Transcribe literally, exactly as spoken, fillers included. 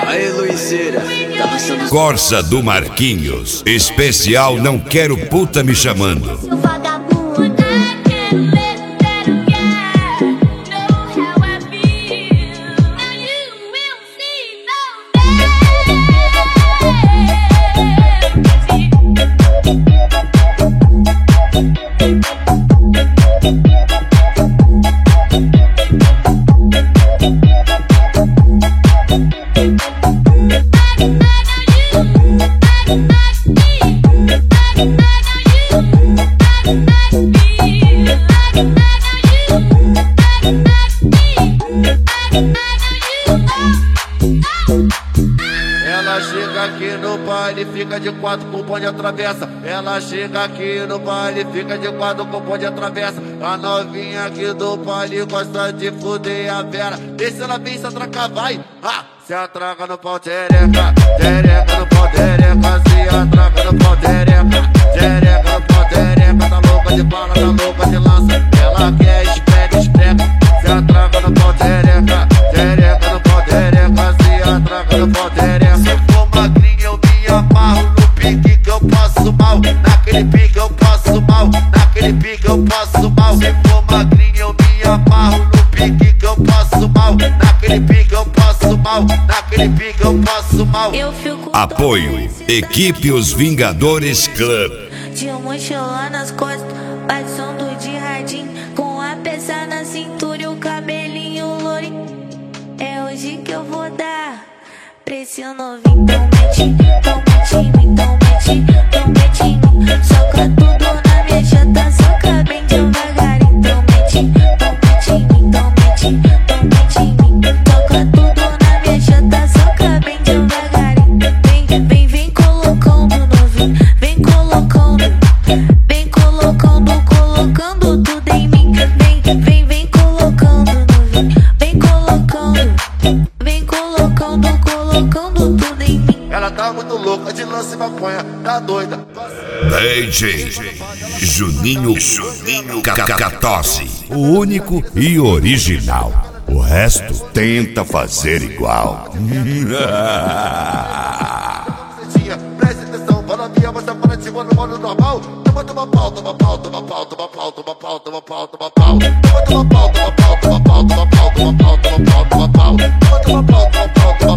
Aí, Luizeira, tá lançando Corsa do Marquinhos, especial Não Quero Puta Me Chamando. Seu vagabundo, I can't let that guy know how I feel. Now you will see Ela chega aqui no baile, fica de quatro com o bonde atravessa. Ela chega aqui no baile, fica de quatro com o bonde atravessa. A novinha aqui do baile gosta de fuder a Vera. Deixa ela vir se atracar, vai. Ah, se atraca no pau, tereca. Tereca no pau, tereca. Se atraca no pau, tereca. Tereca no pau, tereca. Tá louca de bala, tá louca de lança. Ela quer espreca, espreca. Se atraca no pau, tereca. Tereca no pau, tereca. Se atraca no pau, tereca. Se for magrinho eu me amarro no pique que eu passo mal. Naquele pique eu passo mal. Naquele pique eu passo mal. Se for magrinho eu me amarro no pique que eu passo mal. Naquele pique eu passo mal. Naquele pique eu passo mal. Eu fico Apoio Equipe Os Vingadores Club. de um mochilão nas costas, passando de radinho, com a peça na cintura e o cabelinho lourinho. É hoje que eu vou dar pra esse novinho. Então mete, então mete em mim, então mete, então mete em mim. Soca tudo na minha chata, soca bem devagarinho. Então mete, então mete em mim, então mete, então mete em mim. Soca tudo na minha chata, soca bem devagarinho. Vem, vem, vem colocando novinho, vem colocando, vem colocando, colocando tudo em mim. Vem, vem, vem colocando novinho, vem colocando, vem colocando, colocando tudo em mim. Ela tá muito louca de lance e maconha, tá doida. D J Juninho Juninho Cacatossi, o único e original. O resto tenta fazer igual. Preste atenção, fala minha, você para de no modo normal. Toma, toma pau, toma pau, toma pau, toma pau, toma pau, toma pau, toma pau. Toma, toma pau, toma pau, toma pau, toma pau, toma pau, toma pau, toma pau. Toma, toma pau, toma pau, toma